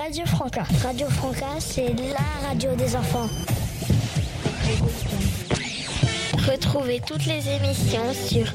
Radio Franca. Radio Franca, c'est la radio des enfants. Retrouvez toutes les émissions sur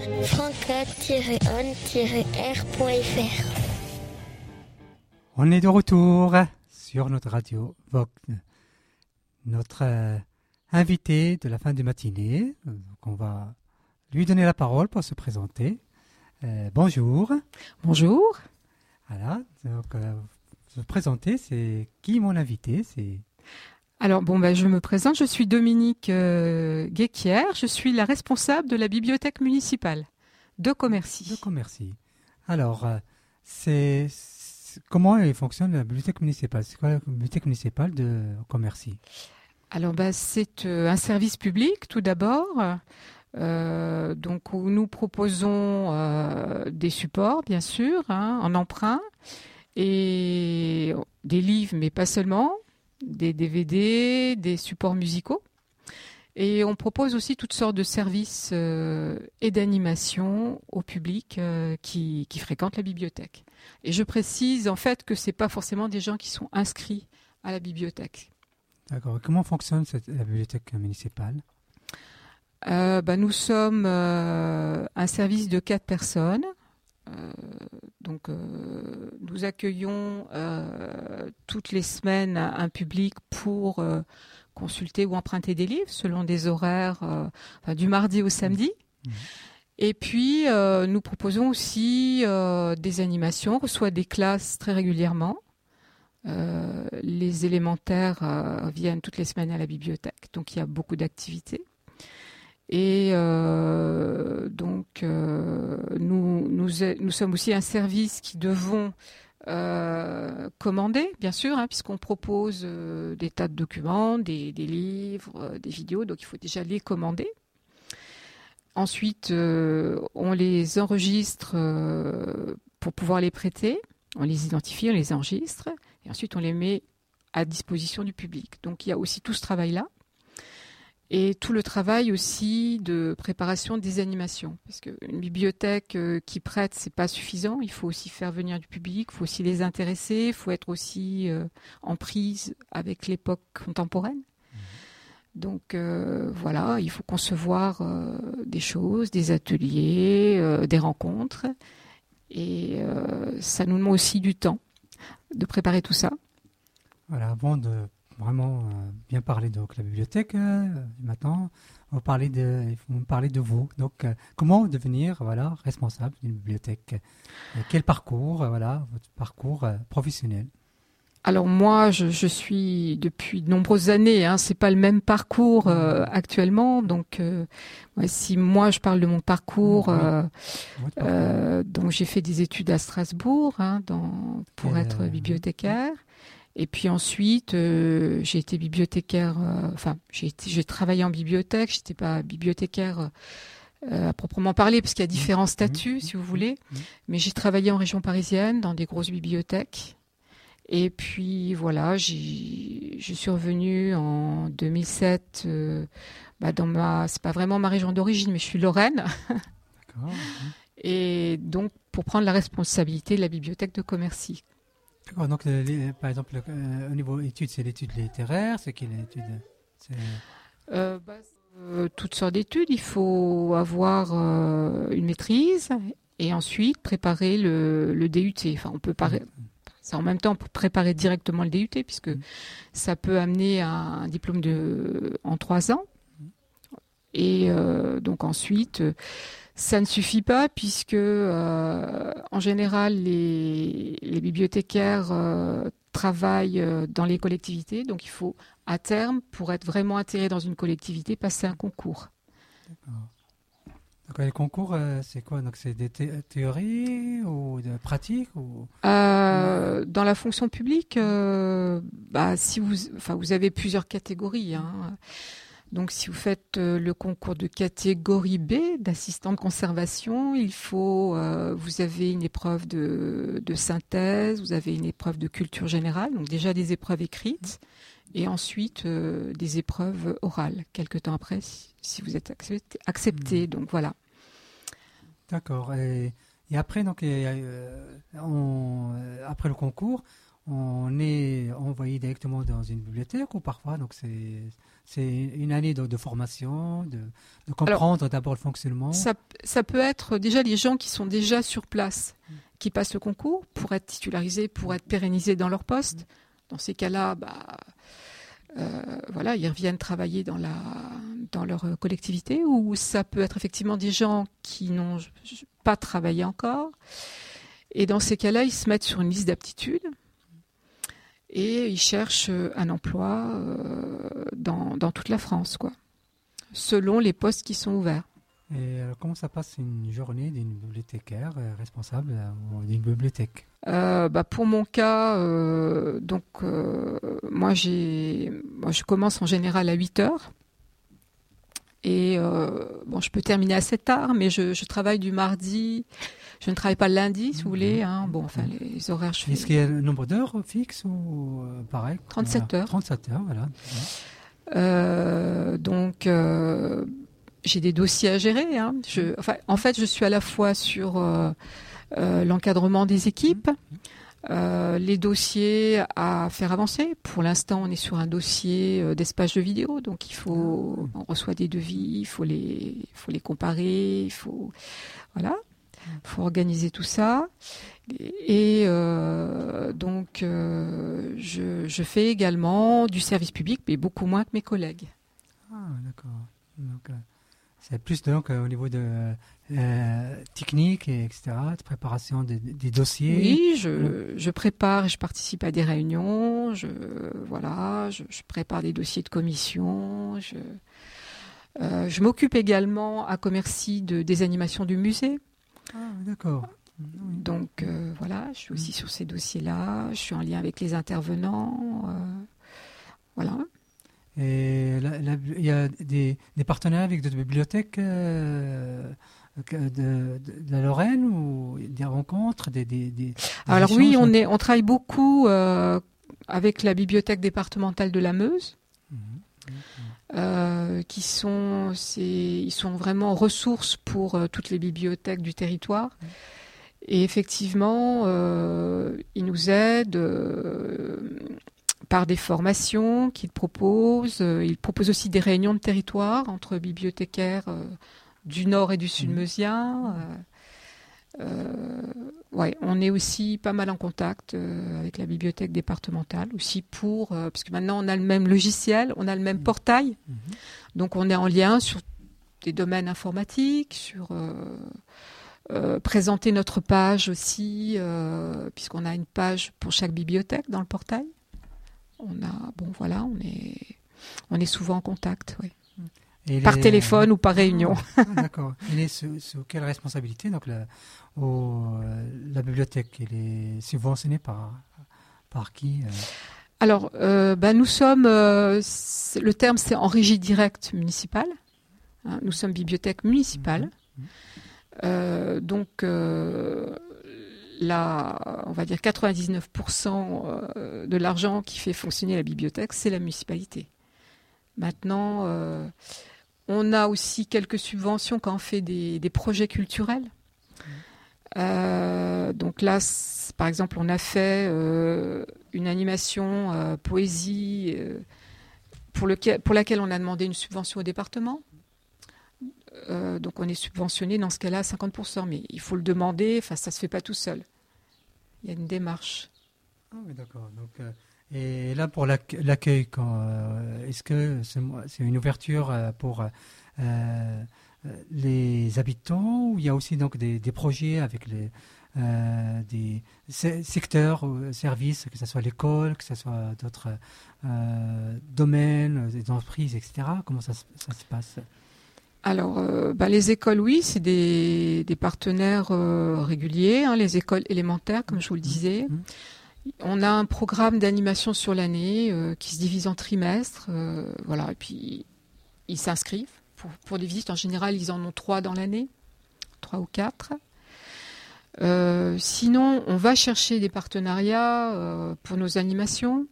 franca-on-r.fr. On est de retour sur notre radio Vox. Notre invité de la fin de matinée, donc on va lui donner la parole pour se présenter. Bonjour. Bonjour. Voilà, donc se présenter, c'est qui mon invité? Alors je me présente, je suis Dominique Guéquière, je suis la responsable de la bibliothèque municipale de Commercy. Alors, comment fonctionne la bibliothèque municipale? C'est quoi la bibliothèque municipale de Commercy? Alors c'est un service public tout d'abord. Donc nous proposons des supports bien sûr, en emprunt, et des livres, mais pas seulement, des DVD, des supports musicaux. Et on propose aussi toutes sortes de services et d'animation au public qui fréquente la bibliothèque. Et je précise en fait que c'est pas forcément des gens qui sont inscrits à la bibliothèque. D'accord. Et comment fonctionne la bibliothèque municipale? Nous sommes un service de 4 personnes. Nous accueillons toutes les semaines un public pour consulter ou emprunter des livres selon des horaires du mardi au samedi. Et puis, nous proposons aussi des animations. On reçoit des classes très régulièrement. Les élémentaires viennent toutes les semaines à la bibliothèque. Donc, il y a beaucoup d'activités. Et nous sommes aussi un service qui devons commander, bien sûr, puisqu'on propose des tas de documents, des livres, des vidéos, donc il faut déjà les commander. Ensuite, on les enregistre pour pouvoir les prêter, on les identifie, on les enregistre, et ensuite on les met à disposition du public. Donc il y a aussi tout ce travail-là. Et tout le travail aussi de préparation des animations. Parce qu'une bibliothèque qui prête, c'est pas suffisant. Il faut aussi faire venir du public, il faut aussi les intéresser, il faut être aussi en prise avec l'époque contemporaine. Donc voilà, il faut concevoir des choses, des ateliers, des rencontres. Et ça nous demande aussi du temps de préparer tout ça. Voilà, avant de vraiment bien parler de la bibliothèque maintenant, il faut me parler de vous. Donc, comment devenir responsable d'une bibliothèque? Quel parcours, votre parcours professionnel? Alors moi, je suis depuis de nombreuses années. C'est pas le même parcours actuellement. Donc, si moi je parle de mon parcours, donc j'ai fait des études à Strasbourg pour être bibliothécaire. Et puis ensuite, j'ai été bibliothécaire. J'ai travaillé en bibliothèque. J'étais pas bibliothécaire à proprement parler, parce qu'il y a différents statuts, si vous voulez. Mais j'ai travaillé en région parisienne dans des grosses bibliothèques. Et puis voilà, je suis revenue en 2007. C'est pas vraiment ma région d'origine, mais je suis Lorraine. D'accord. Et donc pour prendre la responsabilité de la bibliothèque de Commercy. D'accord, donc par exemple, au niveau études, c'est l'étude littéraire, c'est quelle étude? Toutes sortes d'études. Il faut avoir une maîtrise et ensuite préparer le DUT. Enfin, on peut en même temps, on peut préparer directement le DUT, puisque ça peut amener à un diplôme en 3 ans. Et donc ensuite, ça ne suffit pas, puisque en général, les bibliothécaires travaillent dans les collectivités. Donc il faut, à terme, pour être vraiment intégré dans une collectivité, passer un concours. D'accord. Donc les concours, c'est quoi? Donc c'est des théories ou de pratiques Dans la fonction publique, si vous avez plusieurs catégories. Donc si vous faites le concours de catégorie B, d'assistant de conservation, vous avez une épreuve de synthèse, vous avez une épreuve de culture générale, donc déjà des épreuves écrites, et ensuite des épreuves orales, quelques temps après, si vous êtes accepté. Donc voilà. D'accord. Et après, donc, après le concours, on est envoyé directement dans une bibliothèque ou parfois donc c'est une année de formation, de comprendre d'abord le fonctionnement. Ça peut être déjà les gens qui sont déjà sur place, qui passent le concours pour être titularisés, pour être pérennisés dans leur poste. Dans ces cas-là, ils reviennent travailler dans leur collectivité, ou ça peut être effectivement des gens qui n'ont pas travaillé encore. Et dans ces cas-là, ils se mettent sur une liste d'aptitudes et ils cherchent un emploi dans toute la France, quoi, selon les postes qui sont ouverts. Et comment ça passe une journée d'une bibliothécaire responsable d'une bibliothèque? Pour mon cas, moi je commence en général à 8 heures. Et je peux terminer assez tard, mais je travaille du mardi. Je ne travaille pas le lundi, si vous voulez. Les horaires, je fais... Est-ce qu'il y a un nombre d'heures fixes ou pareil? 37 heures. 37 heures, voilà. J'ai des dossiers à gérer. En fait, je suis à la fois sur l'encadrement des équipes, les dossiers à faire avancer. Pour l'instant, on est sur un dossier d'espace de vidéo, donc on reçoit des devis, il faut les comparer, il faut organiser tout ça. Et je fais également du service public, mais beaucoup moins que mes collègues. Ah, d'accord. Donc, c'est plus au niveau de technique, etc., de préparation des dossiers. Oui, je prépare et je participe à des réunions. Je prépare des dossiers de commission. Je m'occupe également à Commercy des animations du musée. Ah, d'accord. Donc je suis aussi sur ces dossiers-là. Je suis en lien avec les intervenants. Voilà. Et il y a des partenaires avec d'autres bibliothèques de la Lorraine, ou des rencontres, des Alors échanges? Oui, on travaille beaucoup avec la bibliothèque départementale de la Meuse, ils sont vraiment ressources pour toutes les bibliothèques du territoire. Et effectivement, ils nous aident par des formations qu'ils proposent. Ils proposent aussi des réunions de territoire entre bibliothécaires du Nord et du Sud meusien. On est aussi pas mal en contact avec la bibliothèque départementale aussi parce que maintenant on a le même logiciel, on a le même portail. Donc on est en lien sur des domaines informatiques, sur présenter notre page aussi, puisqu'on a une page pour chaque bibliothèque dans le portail. On est souvent en contact, oui. Par téléphone ou par réunion. D'accord. Elle est sous quelle responsabilité? Donc la bibliothèque, elle est subventionnée par qui? Alors, nous sommes, le terme c'est en régie directe municipale. Nous sommes bibliothèque municipale. Là, on va dire 99% de l'argent qui fait fonctionner la bibliothèque, c'est la municipalité. Maintenant, on a aussi quelques subventions quand on fait des projets culturels. Donc là, par exemple, on a fait une animation poésie pour laquelle on a demandé une subvention au département. Donc on est subventionné dans ce cas-là à 50%, mais il faut le demander, ça ne se fait pas tout seul. Il y a une démarche. Ah oui, d'accord. Donc, et là, pour l'accueil, est-ce que c'est une ouverture pour les habitants, ou il y a aussi donc des projets avec des secteurs ou services, que ce soit l'école, que ce soit d'autres domaines, des entreprises, etc. Comment ça se passe? Alors, les écoles, oui, c'est des partenaires réguliers, les écoles élémentaires, comme je vous le disais. On a un programme d'animation sur l'année qui se divise en trimestres, et puis ils s'inscrivent pour des visites. En général, ils en ont 3 dans l'année, 3 ou 4. Sinon, on va chercher des partenariats pour nos animations.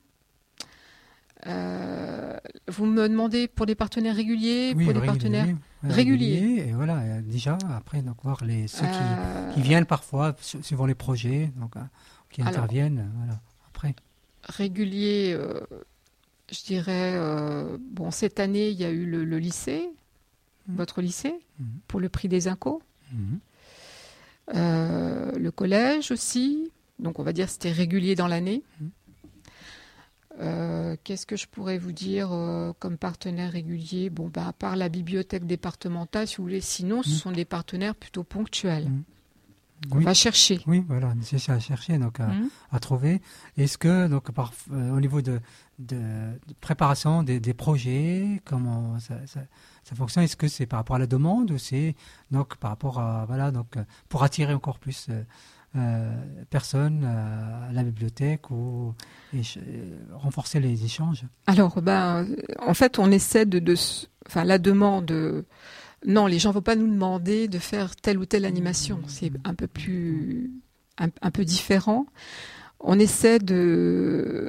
Vous me demandez pour des partenaires réguliers, oui, pour des partenaires réguliers. Et voilà, déjà, après, donc, voir ceux qui viennent parfois, suivant les projets, donc, qui interviennent. Voilà. près? Régulier, je dirais, cette année, il y a eu le lycée, votre lycée, pour le prix des Incos. Le collège aussi, donc on va dire que c'était régulier dans l'année. Qu'est-ce que je pourrais vous dire comme partenaire régulier? À part la bibliothèque départementale, si vous voulez, sinon ce sont des partenaires plutôt ponctuels. On va chercher. Oui, voilà, c'est à chercher, donc à trouver. Est-ce que, donc, au niveau de préparation des projets, comment ça fonctionne? Est-ce que c'est par rapport à la demande ou c'est donc par rapport à, voilà, donc pour attirer encore plus personnes à la bibliothèque ou renforcer les échanges? Alors, en fait, on essaie la demande. Non, les gens ne vont pas nous demander de faire telle ou telle animation. C'est un peu différent. On essaie de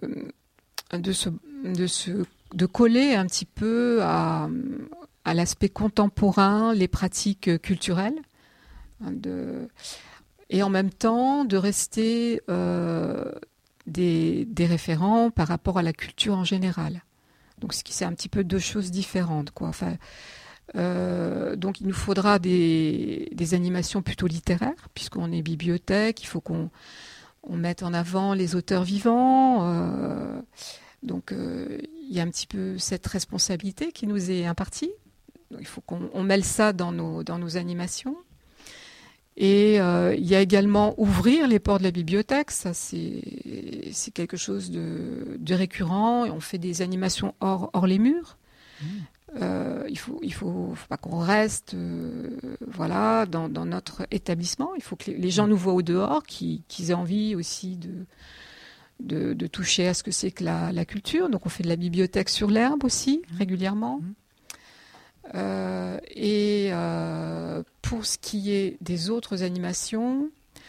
coller un petit peu à l'aspect contemporain, les pratiques culturelles, et en même temps de rester des référents par rapport à la culture en général. Donc, c'est un petit peu deux choses différentes, quoi. Enfin, donc il nous faudra des animations plutôt littéraires, puisqu'on est bibliothèque, il faut qu'on mette en avant les auteurs vivants. Donc il y a un petit peu cette responsabilité qui nous est impartie. Donc, il faut qu'on mêle ça dans nos animations. Et il y a également ouvrir les portes de la bibliothèque. Ça, c'est quelque chose de récurrent. On fait des animations hors les murs. Il faut pas qu'on reste dans notre établissement. Il faut que les gens nous voient au dehors, qu'ils aient envie aussi de toucher à ce que c'est que la culture. Donc on fait de la bibliothèque sur l'herbe aussi régulièrement. Et pour ce qui est des autres animations,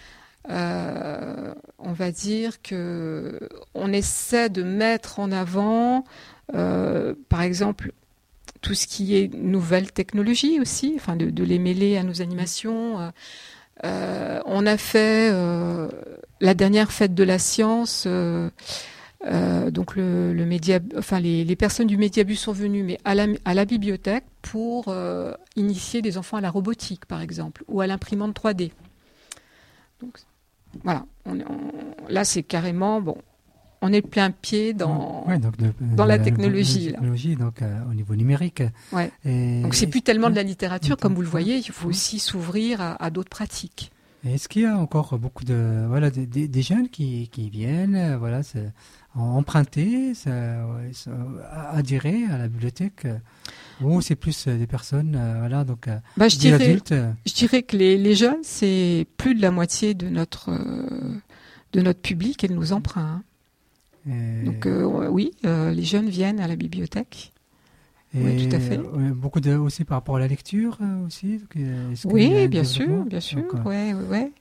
on va dire que on essaie de mettre en avant, par exemple, tout ce qui est nouvelles technologies aussi, enfin de les mêler à nos animations. On a fait la dernière fête de la science. Donc le média, enfin les personnes du Médiabus sont venues, mais à la bibliothèque pour initier des enfants à la robotique, par exemple, ou à l'imprimante 3D. Donc voilà, là c'est carrément on est plein pied dans la technologie. Donc au niveau numérique. Ouais. Donc c'est plus tellement de la littérature, comme vous le voyez, il faut aussi s'ouvrir à d'autres pratiques. Est-ce qu'il y a encore beaucoup des jeunes qui viennent emprunter, adhérer à la bibliothèque, ou c'est plus des personnes adultes? Je dirais que les jeunes, c'est plus de la moitié de notre public et de nos emprunts. Donc oui, les jeunes viennent à la bibliothèque. Et oui, tout à fait. Beaucoup aussi par rapport à la lecture aussi. Oui, bien sûr. Ouais.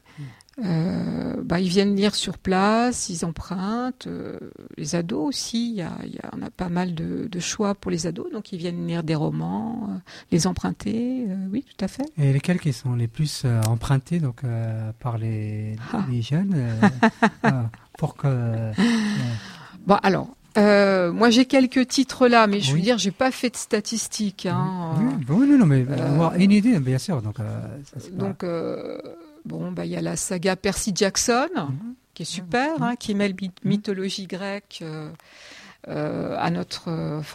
Ils viennent lire sur place, ils empruntent. Les ados aussi, on a pas mal de choix pour les ados, donc ils viennent lire des romans, les emprunter. Oui, tout à fait. Et lesquels qui sont les plus empruntés par les jeunes pour que. Moi j'ai quelques titres là, mais je veux dire, j'ai pas fait de statistiques. Mais avoir une idée, bien sûr. Il y a la saga Percy Jackson, qui est super, qui mêle mythologie grecque à notre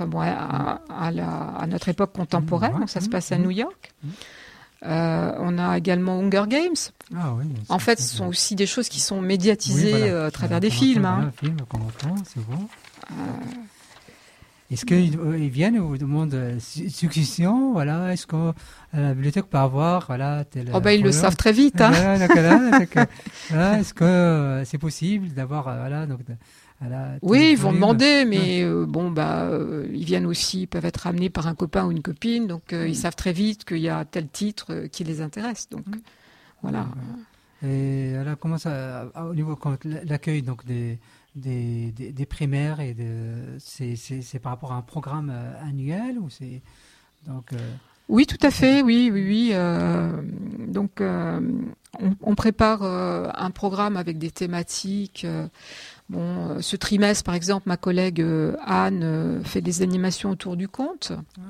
époque contemporaine. Donc ça se passe à New York. On a également Hunger Games. En fait, ce sont aussi des choses qui sont médiatisées à travers des films. C'est bon. Est-ce qu'ils viennent ou demandent succession? Voilà, est-ce que la bibliothèque peut avoir tel. Ils le savent très vite. Est-ce que c'est possible d'avoir oui, ils vont demander, mais ils viennent aussi, ils peuvent être amenés par un copain ou une copine, donc ils savent très vite qu'il y a tel titre qui les intéresse. Donc voilà. Et alors, comment ça, au niveau l'accueil des primaires c'est par rapport à un programme annuel ou c'est Oui, tout à fait, oui. Donc, on prépare un programme avec des thématiques. Ce trimestre, par exemple, ma collègue Anne fait des animations autour du conte.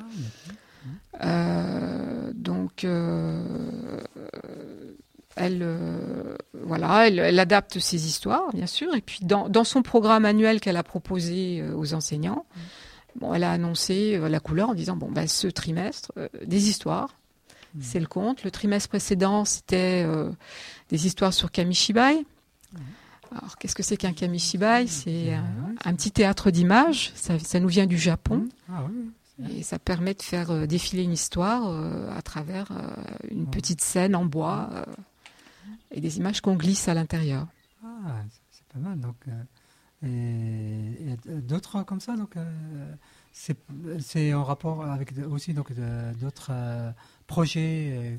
Elle adapte ses histoires, bien sûr. Et puis, dans son programme annuel qu'elle a proposé aux enseignants, elle a annoncé la couleur en disant ce trimestre, des histoires, c'est le conte. Le trimestre précédent, c'était des histoires sur Kamishibai. Alors, qu'est-ce que c'est qu'un Kamishibai ? C'est un petit théâtre d'images. Ça nous vient du Japon. Et ça permet de faire défiler une histoire à travers une petite scène en bois et des images qu'on glisse à l'intérieur. Ah, c'est pas mal. Donc, et d'autres comme ça, donc c'est en rapport avec aussi donc d'autres projets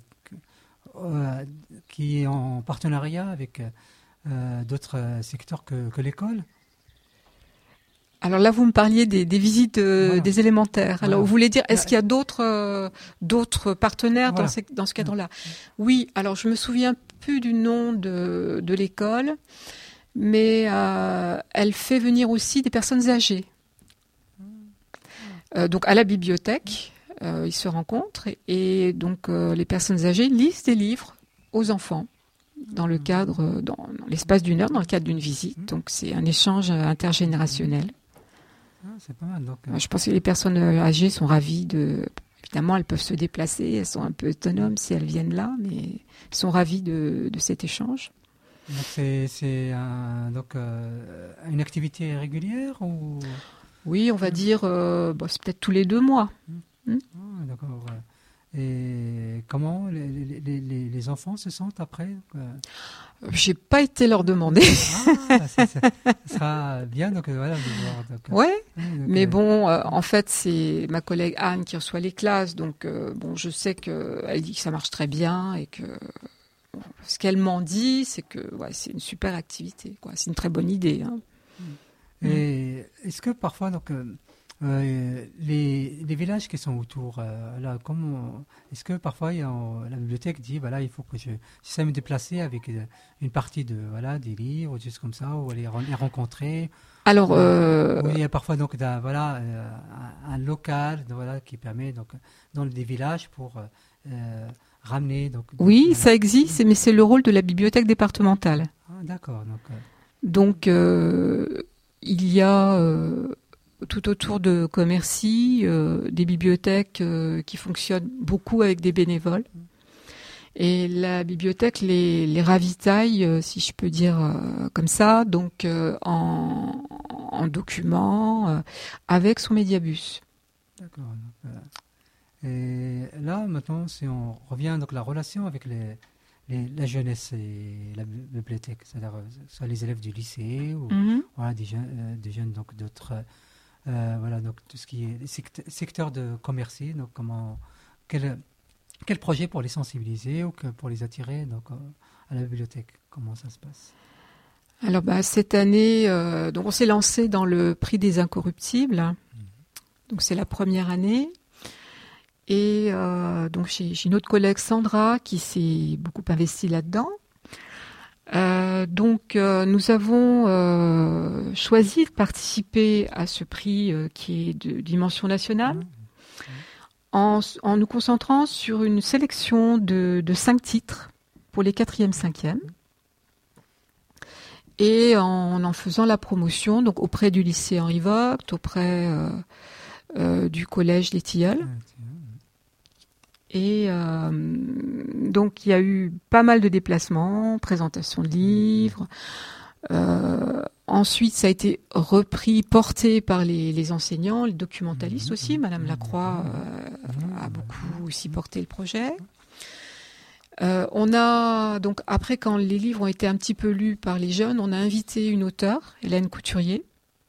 qui est en partenariat avec d'autres secteurs que l'école. Alors là, vous me parliez des visites des élémentaires. Alors, vous voulez dire, est-ce qu'il y a d'autres partenaires dans ce cadre-là ? Oui, alors je me souviens plus du nom de l'école, mais elle fait venir aussi des personnes âgées. Donc à la bibliothèque, ils se rencontrent et donc les personnes âgées lisent des livres aux enfants dans l'espace d'une heure, dans le cadre d'une visite. Donc c'est un échange intergénérationnel. C'est pas mal. Donc, je pense que les personnes âgées sont ravies évidemment, elles peuvent se déplacer, elles sont un peu autonomes si elles viennent là, mais elles sont ravies de cet échange. Donc c'est une activité régulière ou... Oui, on va dire, c'est peut-être tous les 2 mois. D'accord. Et comment les enfants se sentent après ? J'ai pas été leur demander. Ça sera bien de voir. Mais en fait, c'est ma collègue Anne qui reçoit les classes, donc je sais qu'elle dit que ça marche très bien et que ce qu'elle m'en dit, c'est que c'est une super activité, c'est une très bonne idée. Et est-ce que parfois les villages qui sont autour, est-ce que parfois la bibliothèque dit il faut que j'essaie de me déplacer avec une partie des livres, juste comme ça, ou aller les rencontrer. Alors, il y a parfois un local qui permet dans des villages pour ramener. Oui, ça existe, mais c'est le rôle de la bibliothèque départementale. D'accord. Donc il y a tout autour de Commercy des bibliothèques qui fonctionnent beaucoup avec des bénévoles. Et la bibliothèque les ravitaille, si je peux dire comme ça, donc en documents, avec son médiabus. D'accord. Et là, maintenant, si on revient la relation avec la jeunesse et la bibliothèque, c'est-à-dire soit les élèves du lycée ou des jeunes donc d'autres donc tout ce qui est secteur de Commercy, donc quel projet pour les sensibiliser ou pour les attirer à la bibliothèque, comment ça se passe? Alors cette année, donc on s'est lancé dans le prix des incorruptibles, donc c'est la première année. Et donc j'ai une autre collègue, Sandra, qui s'est beaucoup investie là-dedans. Donc nous avons choisi de participer à ce prix qui est de dimension nationale en nous concentrant sur une sélection de 5 titres pour les 4e, 5e et en faisant la promotion donc auprès du lycée Henri Vogt, auprès du collège Les Tilleuls. Et donc il y a eu pas mal de déplacements, présentation de livres. Ensuite, ça a été repris, porté par les enseignants, les documentalistes aussi. Madame Lacroix a beaucoup aussi porté le projet. On a donc après, quand les livres ont été un petit peu lus par les jeunes, on a invité une auteure, Hélène Couturier,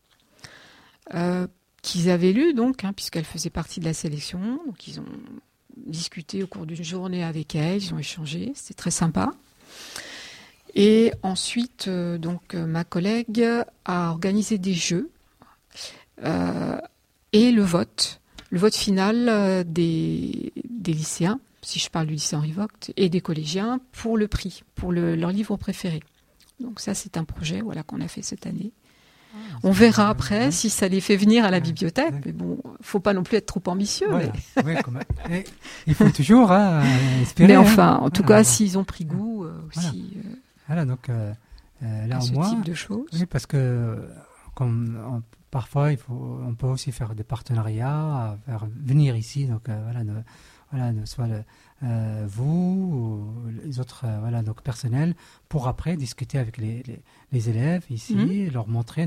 qu'ils avaient lu donc, puisqu'elle faisait partie de la sélection. Donc ils ont discuté au cours d'une journée avec elle, ils ont échangé, c'était très sympa. Et ensuite, ma collègue a organisé des jeux et le vote le vote final des lycéens, si je parle du lycée Henri Vogt, et des collégiens pour le prix, pour leur livre préféré. Donc ça, c'est un projet qu'on a fait cette année. On verra après si ça les fait venir à la bibliothèque. Mais bon, faut pas non plus être trop ambitieux. Voilà. Mais... il faut toujours espérer. Mais enfin, en tout cas, s'ils ont pris goût aussi voilà, donc, là, à ce type de choses. Oui, parce que parfois, on peut aussi faire des partenariats, faire venir ici. Donc soit vous ou les autres donc personnels pour après discuter avec les élèves ici, leur montrer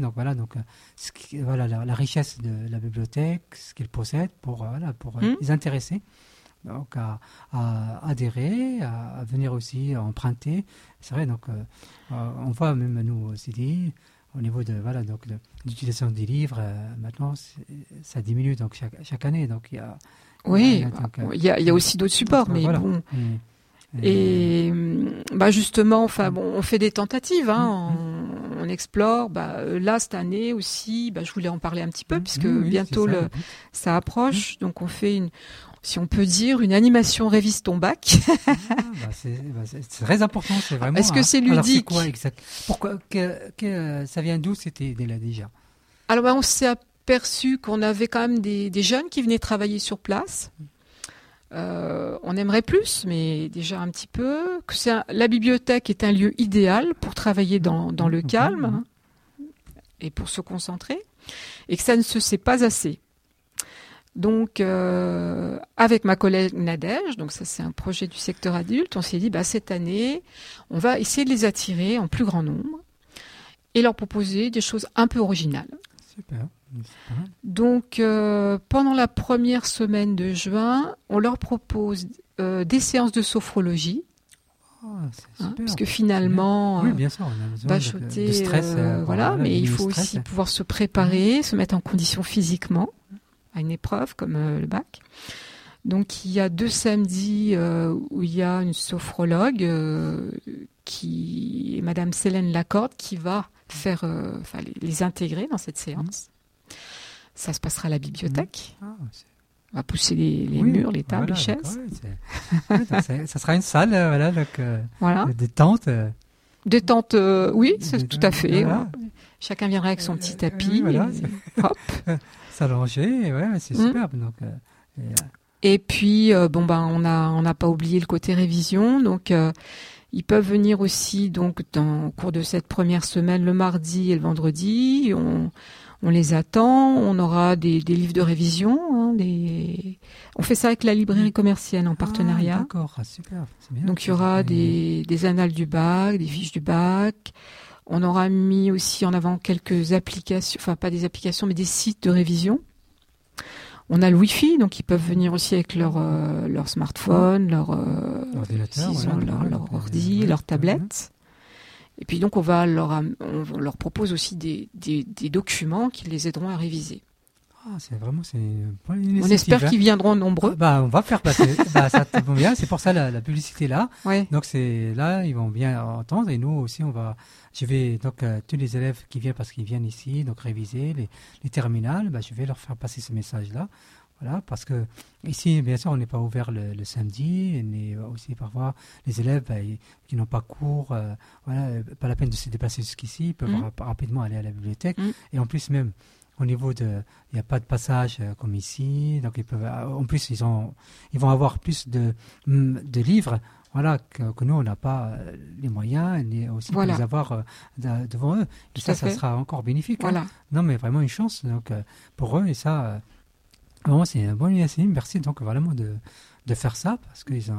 la richesse de la bibliothèque, ce qu'ils possèdent pour les intéresser donc à adhérer, à venir aussi emprunter. C'est vrai, donc on voit même nous aussi dit au niveau de l'utilisation des livres maintenant ça diminue donc chaque année, donc il y a il y a aussi d'autres supports, mais bon. Et justement, on fait des tentatives, on explore. Là, cette année aussi, je voulais en parler un petit peu, puisque bientôt ça approche. Donc, on fait si on peut dire, une animation révise ton bac. C'est très important, c'est vraiment. Est-ce que c'est ludique? Alors, c'est quoi exact? Pourquoi ça vient d'où c'était là déjà? Alors, on s'est aperçu qu'on avait quand même des jeunes qui venaient travailler sur place. On aimerait plus, mais déjà un petit peu. La bibliothèque est un lieu idéal pour travailler dans le calme et pour se concentrer, et que ça ne se sait pas assez. Donc, avec ma collègue Nadège, donc ça c'est un projet du secteur adulte, on s'est dit cette année, on va essayer de les attirer en plus grand nombre et leur proposer des choses un peu originales. Super. Donc, pendant la première semaine de juin, on leur propose des séances de sophrologie. Parce que finalement, oui, bien sûr, on a besoin de stress. Mais il faut aussi pouvoir se préparer, se mettre en condition physiquement à une épreuve comme le bac. Donc, il y a 2 samedis où il y a une sophrologue qui est Madame Célène Lacorde qui va faire les intégrer dans cette séance. Ça se passera à la bibliothèque. On va pousser les murs, les tables, les chaises. Ça sera une salle, de détente. Détente, oui, c'est tout à fait. Chacun viendra avec son petit tapis. Hop. S'allonger, c'est superbe. Donc, et puis, on n'a pas oublié le côté révision. Donc, ils peuvent venir aussi donc au cours de cette première semaine, le mardi et le vendredi. On les attend. On aura des livres de révision. On fait ça avec la librairie commerciale en partenariat. D'accord, super. C'est bien. Donc il y aura des annales du bac, des fiches du bac. On aura mis aussi en avant quelques applications, enfin pas des applications, mais des sites de révision. On a le Wi-Fi, donc ils peuvent venir aussi avec leur smartphone, leur ordinateur, leur ordi, leur tablette. Et puis donc on leur propose aussi des documents qui les aideront à réviser. On espère qu'ils viendront nombreux. On va faire passer. Ça tombe bien, c'est pour ça la publicité là. Ouais. Donc c'est là, ils vont bien entendre et nous aussi je vais donc tous les élèves qui viennent parce qu'ils viennent ici donc réviser les terminales, je vais leur faire passer ce message là. Voilà, parce que ici, bien sûr, on n'est pas ouvert le samedi, et aussi parfois les élèves qui n'ont pas cours, pas la peine de se déplacer jusqu'ici, ils peuvent rapidement aller à la bibliothèque. Et en plus même, au niveau il n'y a pas de passage comme ici, donc ils peuvent, en plus ils vont avoir plus de livres, que nous on n'a pas les moyens, ni aussi pour les avoir devant eux. Et ça sera encore bénéfique. Voilà. Non, mais vraiment une chance donc pour eux et ça. Vraiment, c'est une bonne initiative. Merci donc vraiment de faire ça parce qu'ils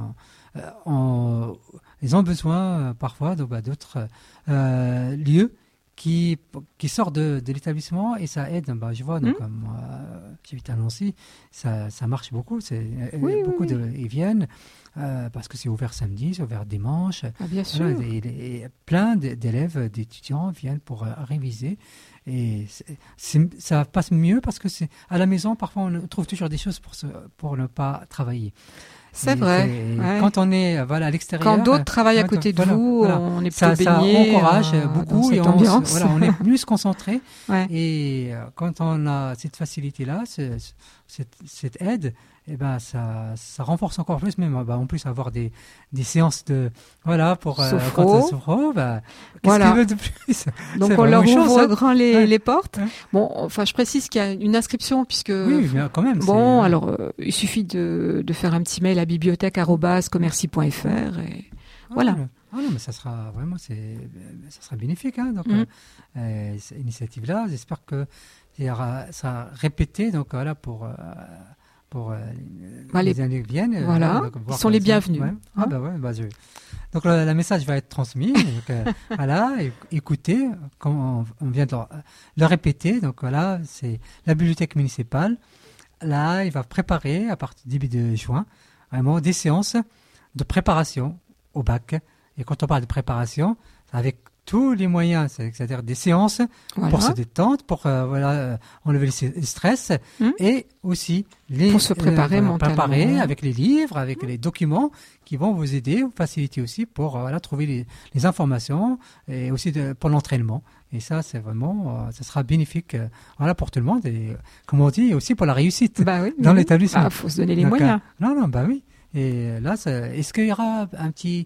ont besoin parfois d'autres lieux qui sortent de l'établissement et ça aide. Je vois donc moi j'habite à Nancy, ça marche beaucoup. Ils viennent. parce que c'est ouvert samedi, c'est ouvert dimanche. Ah, bien sûr. Voilà, et plein d'élèves, d'étudiants viennent pour réviser. Et ça passe mieux parce que c'est à la maison, parfois on trouve toujours des choses pour ne pas travailler. C'est vrai. Ouais. Quand on est à l'extérieur, quand d'autres travaillent à côté de vous, on est plutôt baigné. Ça encourage beaucoup et on est plus concentré. Ouais. Et quand on a cette facilité-là, cette aide, eh ben ça renforce encore plus, même en plus avoir des séances pour sophro. Qu'est-ce qu'il veut de plus? Donc on leur ouvre grand les portes. Ouais. Bon, enfin je précise qu'il y a une inscription puisque oui, mais quand même. Bon, alors il suffit de faire un petit mail à bibliothèque@commercy.fr et voilà. Non, mais ça sera vraiment ça sera bénéfique. Hein, donc cette initiative-là, j'espère que ça sera répété. Donc voilà pour les années qui viennent. Voilà, ils sont les bienvenus. Ouais. Ah donc le message va être transmis. Donc, écoutez, comme on vient de le répéter. Donc voilà, c'est la bibliothèque municipale. Là, il va préparer à partir du début de juin vraiment des séances de préparation au bac. Et quand on parle de préparation, avec tous les moyens, c'est-à-dire des séances pour se détendre, pour enlever le stress et aussi pour se préparer mentalement. Avec les livres, avec les documents qui vont vous aider, vous faciliter aussi pour trouver les informations et aussi pour l'entraînement. Et ça, c'est vraiment, ça sera bénéfique pour tout le monde et, comme on dit, aussi pour la réussite dans l'établissement. Il faut se donner les moyens. Oui. Et là, est-ce qu'il y aura un petit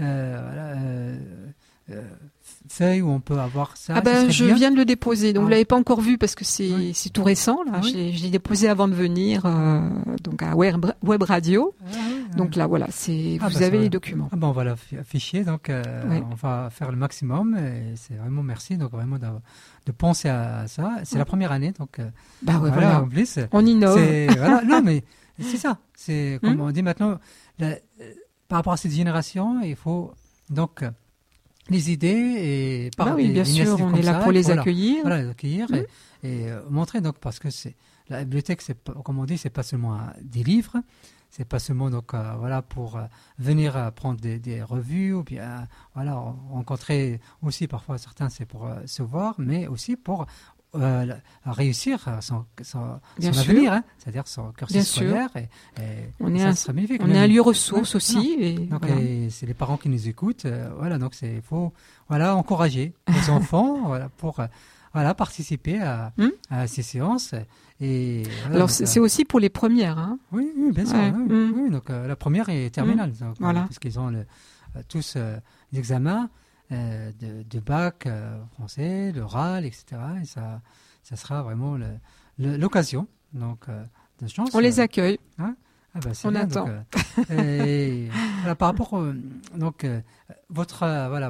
feuille où on peut avoir ça? Je viens de le déposer, donc vous l'avez pas encore vu parce que c'est tout récent. Là, je l'ai déposé avant de venir, donc à Web Radio. Donc là, voilà, vous avez les documents. On va l'afficher, donc on va faire le maximum. Et c'est vraiment merci, donc vraiment de penser à ça. C'est la première année, donc voilà. En plus, on innove. Non, mais c'est ça. C'est comme on dit maintenant. Par rapport à cette génération, il faut donc les aider et bien sûr, on est là pour les accueillir. Voilà, les accueillir et montrer donc parce que la bibliothèque, comme on dit, c'est pas seulement des livres, c'est pas seulement donc pour venir prendre des revues ou bien rencontrer aussi parfois certains c'est pour se voir, mais aussi pour réussir son avenir, hein, c'est-à-dire son cursus scolaire. Et on est un lieu ressource aussi. Et c'est les parents qui nous écoutent. Donc il faut encourager les enfants pour participer à ces séances. Et, alors c'est aussi pour les premières. Hein. Oui, bien sûr. Oui, donc la première est terminale, parce qu'ils ont tous les examens. De bac français, l'oral, etc. Et ça sera vraiment l'occasion donc de chance. On les accueille. On attend. Par rapport votre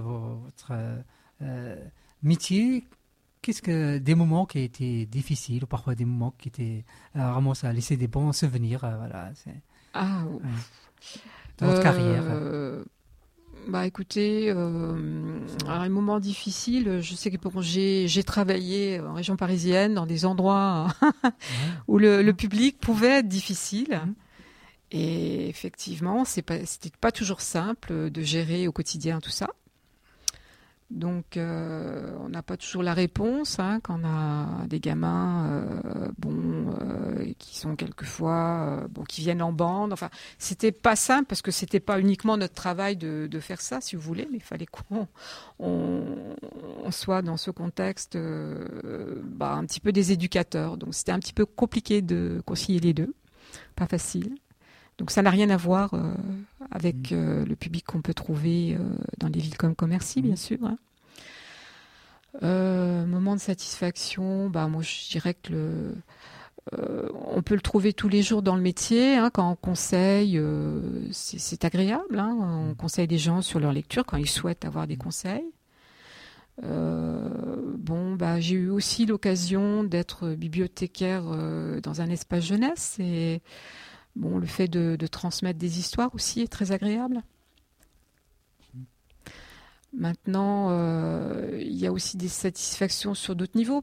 métier, qu'est-ce que des moments qui étaient difficiles ou parfois des moments qui étaient vraiment ça a laissé des bons souvenirs dans votre carrière. Écoutez, un moment difficile, je sais que j'ai travaillé en région parisienne dans des endroits où le public pouvait être difficile. Et effectivement, c'était pas toujours simple de gérer au quotidien tout ça. Donc, on n'a pas toujours la réponse quand on a des gamins qui sont quelquefois qui viennent en bande. Enfin, c'était pas simple parce que c'était pas uniquement notre travail de faire ça, si vous voulez, mais il fallait qu'on soit dans ce contexte un petit peu des éducateurs. Donc, c'était un petit peu compliqué de concilier les deux, pas facile. Donc, ça n'a rien à voir avec le public qu'on peut trouver dans les villes comme Commercy, bien sûr. Moment de satisfaction, moi je dirais que on peut le trouver tous les jours dans le métier. Quand on conseille, c'est agréable. On conseille des gens sur leur lecture quand ils souhaitent avoir des conseils. J'ai eu aussi l'occasion d'être bibliothécaire dans un espace jeunesse et le fait de transmettre des histoires aussi est très agréable. Maintenant, il y a aussi des satisfactions sur d'autres niveaux.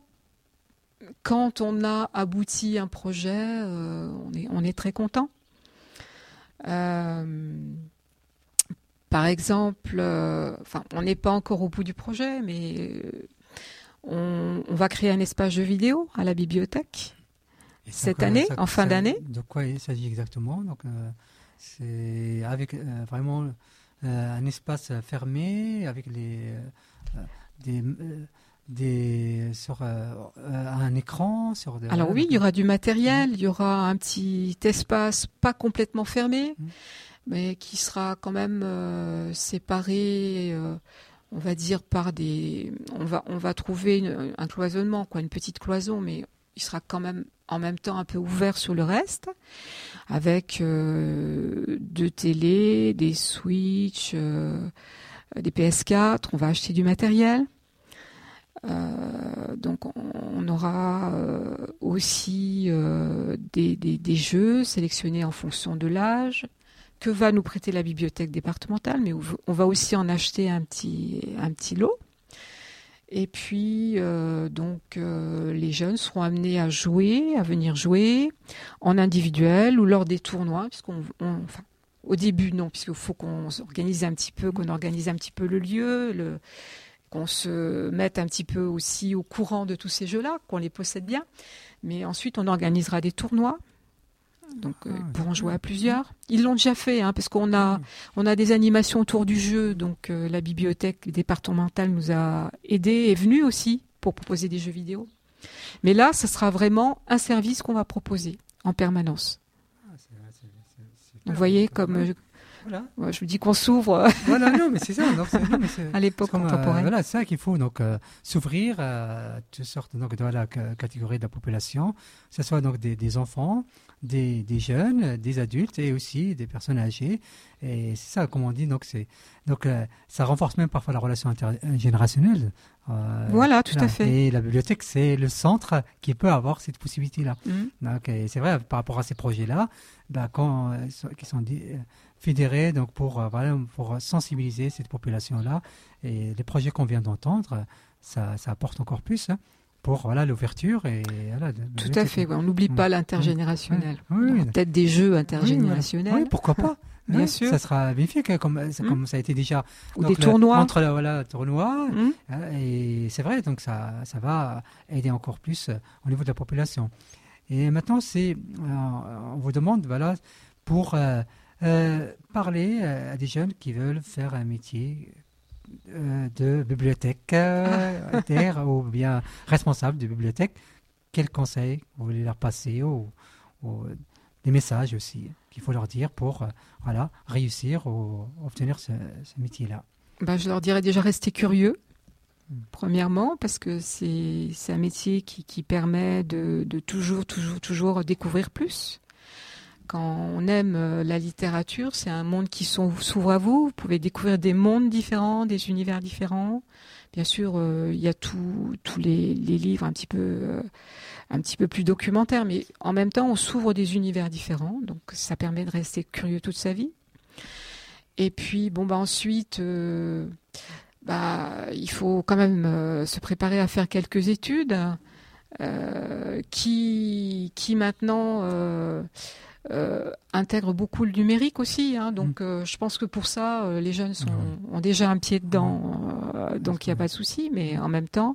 Quand on a abouti un projet, on est très content. Par exemple, on n'est pas encore au bout du projet, mais on va créer un espace jeux vidéo à la bibliothèque cette année, en fin d'année. De quoi il s'agit exactement? Donc, c'est avec vraiment un espace fermé avec sur un écran. Alors oui, il y aura du matériel, il y aura un petit espace pas complètement fermé, mais qui sera quand même séparé, on va dire par des. On va trouver un cloisonnement, une petite cloison, mais il sera quand même en même temps un peu ouvert sur le reste, avec 2 télés, des Switch, des PS4. On va acheter du matériel. Donc on aura aussi des jeux sélectionnés en fonction de l'âge que va nous prêter la bibliothèque départementale, mais on va aussi en acheter un petit lot. Et puis les jeunes seront amenés à venir jouer en individuel ou lors des tournois, au début non, puisqu'il faut qu'on organise un petit peu le lieu, qu'on se mette un petit peu aussi au courant de tous ces jeux-là, qu'on les possède bien. Mais ensuite, on organisera des tournois. Donc, ils pourront jouer à plusieurs. Ils l'ont déjà fait, parce qu'on a des animations autour du jeu. Donc, la bibliothèque départementale nous a aidés, est venue aussi pour proposer des jeux vidéo. Mais là, ce sera vraiment un service qu'on va proposer en permanence. Vous voyez, comme... Voilà. Ouais, je vous dis qu'on s'ouvre. Voilà, non, mais c'est ça. À l'époque contemporaine. Voilà, c'est ça qu'il faut s'ouvrir à toutes sortes de la catégorie de la population, que ce soit donc des enfants, des jeunes, des adultes et aussi des personnes âgées. Et c'est ça, comme on dit, ça renforce même parfois la relation intergénérationnelle. Voilà, tout à fait. Et la bibliothèque, c'est le centre qui peut avoir cette possibilité-là. Donc, et c'est vrai, par rapport à ces projets-là, qui sont fédérés donc pour sensibiliser cette population-là, et les projets qu'on vient d'entendre, ça apporte encore plus pour l'ouverture. Tout à fait, on n'oublie pas l'intergénérationnel. Oui. Peut-être des jeux intergénérationnels. Oui, pourquoi pas. Bien sûr. Ça sera bénéfique, comme ça a été déjà. Ou des tournois. Tournois. Et c'est vrai, donc ça va aider encore plus au niveau de la population. Et maintenant, on vous demande, pour parler à des jeunes qui veulent faire un métier de bibliothécaire ou bien responsable de bibliothèque. Quels conseils vous voulez leur passer ou des messages aussi qu'il faut leur dire pour réussir ou obtenir ce métier-là? Je leur dirais déjà rester curieux, premièrement, parce que c'est un métier qui permet de toujours découvrir plus. Quand on aime la littérature, c'est un monde qui s'ouvre à vous. Vous pouvez découvrir des mondes différents, des univers différents. Bien sûr, il y a tous les livres un petit peu plus documentaires, mais en même temps, on s'ouvre des univers différents. Donc, ça permet de rester curieux toute sa vie. Et puis, ensuite, il faut quand même se préparer à faire quelques études qui maintenant intègrent beaucoup le numérique aussi. Donc, je pense que pour ça, les jeunes ont déjà un pied dedans, donc il n'y a pas de souci. Mais en même temps,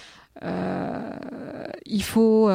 il faut,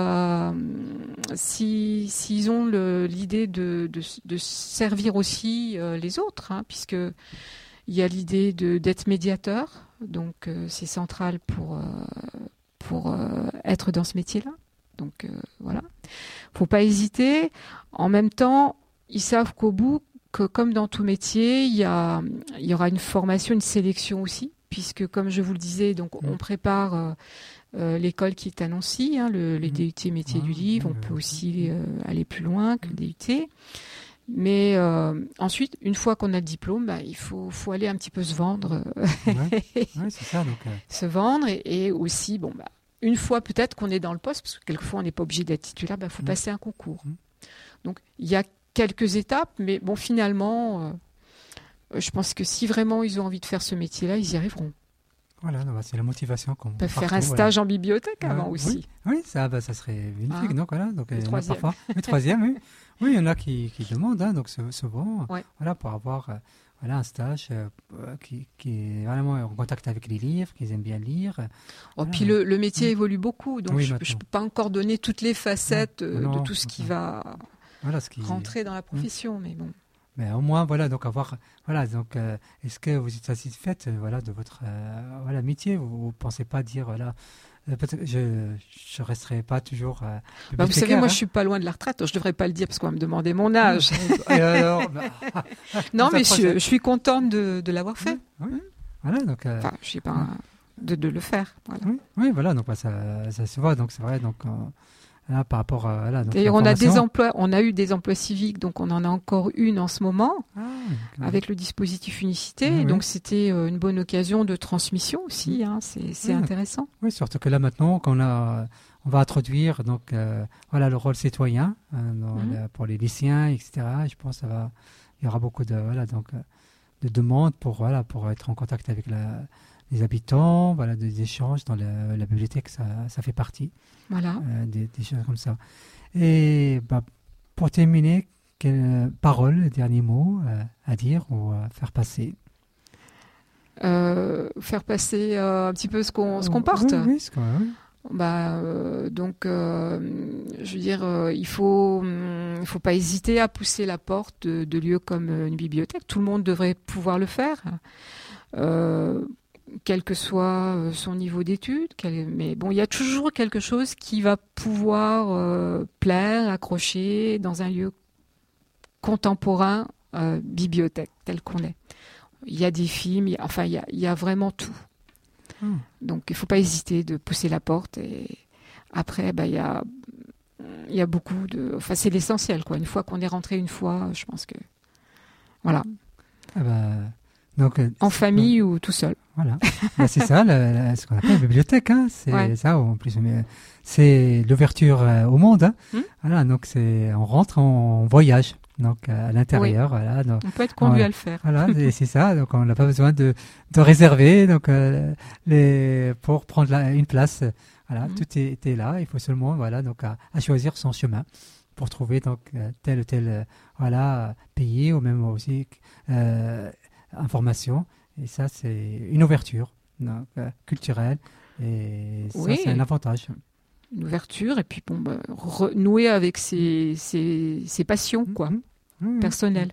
s'ils ont l'idée de servir aussi les autres, puisque il y a l'idée d'être médiateur, donc c'est central pour être dans ce métier-là. Donc voilà, faut pas hésiter. En même temps, ils savent qu'au bout, que comme dans tout métier, il y aura une formation, une sélection aussi, puisque comme je vous le disais, donc on prépare l'école qui est à Nancy, le DUT métier du livre. On peut aussi aller plus loin que le DUT. Mais ensuite, une fois qu'on a le diplôme, il faut aller un petit peu se vendre. C'est ça, donc, se vendre et aussi, une fois peut-être qu'on est dans le poste, parce que quelquefois on n'est pas obligé d'être titulaire, faut passer un concours. Donc il y a quelques étapes, mais finalement, je pense que si vraiment ils ont envie de faire ce métier-là, ils y arriveront. Voilà, c'est la motivation qu'on peut faire un stage en bibliothèque avant aussi. Oui, ça serait magnifique. Donc voilà, donc le troisième. Le troisième, oui. Oui, il y en a qui demandent, hein, donc souvent, Ouais. voilà, pour avoir un stage qui est vraiment en contact avec les livres, qu'ils aiment bien lire. Voilà. Puis le métier évolue beaucoup, donc Oui, je ne peux pas encore donner toutes les facettes de tout ce qui va rentrer dans la profession, mais bon. Mais au moins, voilà, donc est-ce que vous êtes satisfaite, de votre métier? Vous pensez pas dire, peut-être je ne resterai pas toujours vous savez, moi, je suis pas loin de la retraite. Je devrais pas le dire parce qu'on va me demander mon âge. Et alors, non, mais je suis contente de l'avoir fait. Oui. Voilà, donc. Je sais pas de le faire. Voilà. Oui, voilà, donc ça se voit, donc c'est vrai, donc. Là, par rapport à d'ailleurs, on a eu des emplois civiques, donc on en a encore une en ce moment avec le dispositif Unicité. Oui, donc c'était une bonne occasion de transmission aussi. Hein, c'est intéressant. Oui, surtout que là maintenant, on va introduire donc le rôle citoyen pour les lycéens, etc. Et je pense il y aura beaucoup de demandes pour être en contact avec les habitants, des échanges dans la bibliothèque, ça fait partie. Voilà. Des choses comme ça. Et pour terminer, quelle parole, dernier mot à dire ou à faire passer? Faire passer un petit peu ce qu'on porte. Oui, ce qu'on donc, je veux dire, il faut pas hésiter à pousser la porte de lieux comme une bibliothèque. Tout le monde devrait pouvoir le faire. Quel que soit son niveau d'études, mais bon, il y a toujours quelque chose qui va pouvoir plaire, accrocher dans un lieu contemporain, bibliothèque, tel qu'on est. Il y a des films, il y a vraiment tout. Donc, il ne faut pas hésiter de pousser la porte. Et après, il y a beaucoup de... Enfin, c'est l'essentiel, quoi. Une fois qu'on est rentré une fois, je pense que... Voilà. Donc, en famille ou tout seul. Voilà. C'est ça, ce qu'on appelle la bibliothèque. Hein. C'est ça, en plus. C'est l'ouverture au monde. Hein. Voilà, donc on rentre en voyage. Donc à l'intérieur, donc, on peut être conduit à le faire. Voilà, c'est ça. Donc on n'a pas besoin de réserver pour prendre une place. Voilà, tout est là. Il faut seulement à choisir son chemin pour trouver donc tel ou tel pays ou même aussi information. Et ça, c'est une ouverture culturelle. Et ça, c'est un avantage. Une ouverture et puis renouer avec ses passions personnelles.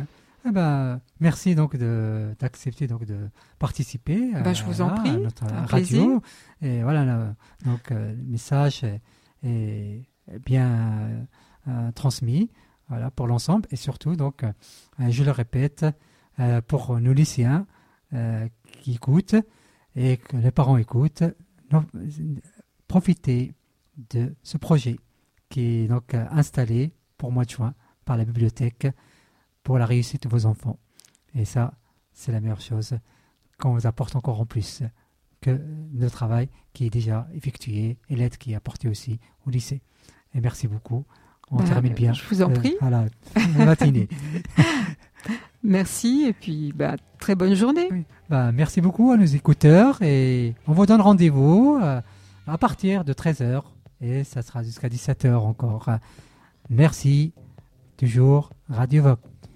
Merci donc d'accepter donc de participer je vous en prie, à notre radio. Plaisir. Et donc le message est bien transmis pour l'ensemble et surtout donc je le répète pour nos lycéens qui écoutent et que les parents écoutent, profitez de ce projet qui est donc installé pour mois de juin par la bibliothèque pour la réussite de vos enfants. Et ça, c'est la meilleure chose qu'on vous apporte encore en plus que le travail qui est déjà effectué et l'aide qui est apportée aussi au lycée. Et merci beaucoup. On termine bien. Je vous en prie. À la matinée. Merci et puis très bonne journée. Oui. Merci beaucoup à nos écouteurs et on vous donne rendez-vous à partir de 13h et ça sera jusqu'à 17h encore. Merci, toujours Radio Vox.